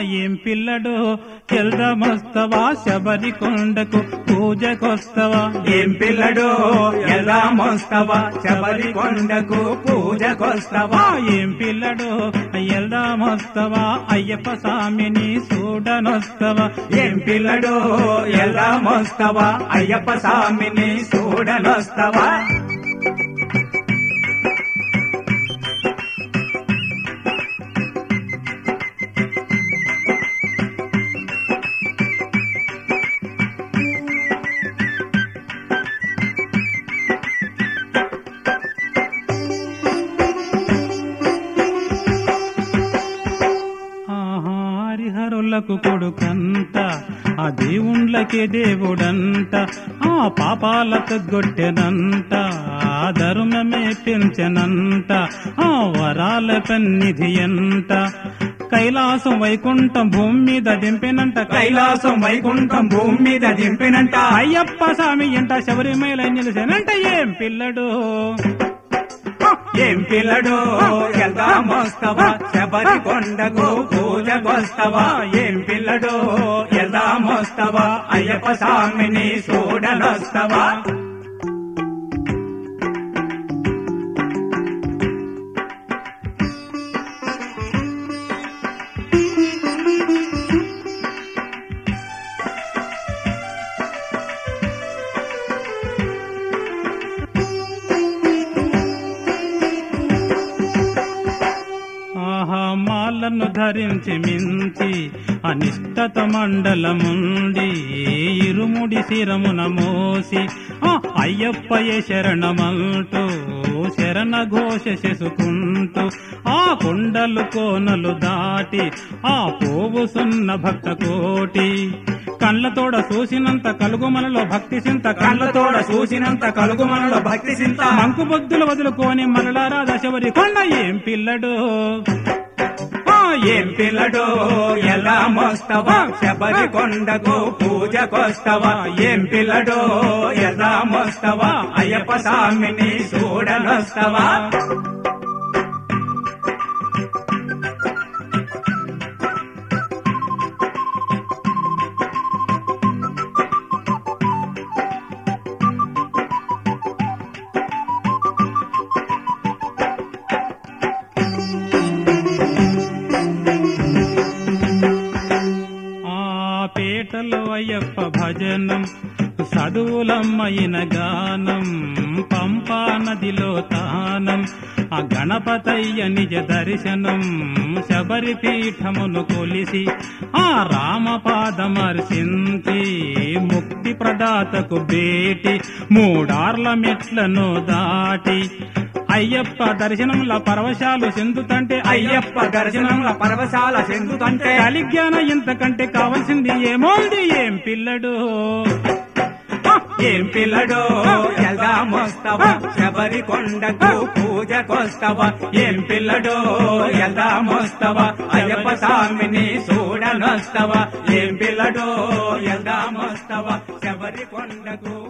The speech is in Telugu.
ఏం పిల్లడు వెళ్దామొస్తవా శబరికొండకు పూజకొస్తవా ఏం పిల్లడు వెళ్దామొస్తవా శబరికొండకు పూజకొస్తవా ఏం పిల్లడు వెళ్దామొస్తవా అయ్యప్ప స్వామిని చూడనొస్తవా ఏం పిల్లడు వెళ్దామొస్తవా అయ్యప్ప స్వామిని చూడనొస్తవా హరిహరులకు కొడుకంత ఆ దేవుళ్ళకే దేవుడంట ఆ పాపాలకు గొట్టెనంట ఆ ధర్మమే పెంచెనంట ఆ వరాల పెన్నిధి ఎంత కైలాసం వైకుంఠం భూమి మీద దింపినంట కైలాసం వైకుంఠం భూమి మీద దింపినంట అయ్యప్ప స్వామి ఎంట శబరిమల నిలిచానంట ఏం పిల్లడు ఏం పిల్లడు వెళ్దామొస్తవా శబరికొండకు పూజకొస్తవా ఏం పిల్లడు వెళ్దామొస్తవా అయ్యప్ప స్వామిని చూడనొస్తవా మాలను ధరించి మించి అనిష్టత మండలముండి ఇరుముడి శిరమున మోసి అయ్యప్పయే శరణమంటూ శరణ ఘోష చేసుకుంటూ ఆ కొండలు కోనలు దాటి ఆ పోవుసున్న భక్త కోటి కళ్ళతోడ చూసినంత కలుగు మనలో భక్తి సింత కళ్ళతోడ చూసినంత కలుగు మనలో భక్తి సింత మంకు బొద్దులు వదులుకొని మనలారా దశవరి కొండ ఏం పిల్లడు ఏం పిల్లడు వెళ్దామొస్తవా శబరికొండకు పూజకొస్తవా ఏం పిల్లడు వెళ్దామొస్తవా అయ్యప్ప స్వామిని చూడనొస్తవా పేటలో అయ్యప్ప భజనం చదువులమ్మయిన గానం పంపా నదిలో తానం ఆ గణపతయ్య నిజ దర్శనం శబరి పీఠమును కొలిసి ఆ రామపాదమర్శించి ముక్తి ప్రదాతకు భేటి మూడార్ల మెట్లను దాటి అయ్యప్ప దర్శనంలో పరవశాలు చెందుతంటే అయ్యప్ప దర్శనంలో పరవశాల చెందుతంటే కలిజ్ఞాన ఇంతకంటే కావాల్సింది ఏమోంది ఏం పిల్లడు ఏం పిల్లడు వెళ్దామొస్తవా శబరికొండకు పూజకొస్తవా ఏం పిల్లడు వెళ్దామొస్తవా అయ్యప్ప స్వామిని చూడనొస్తవా ఏం పిల్లడు వెళ్దామొస్తవా శబరికొండకు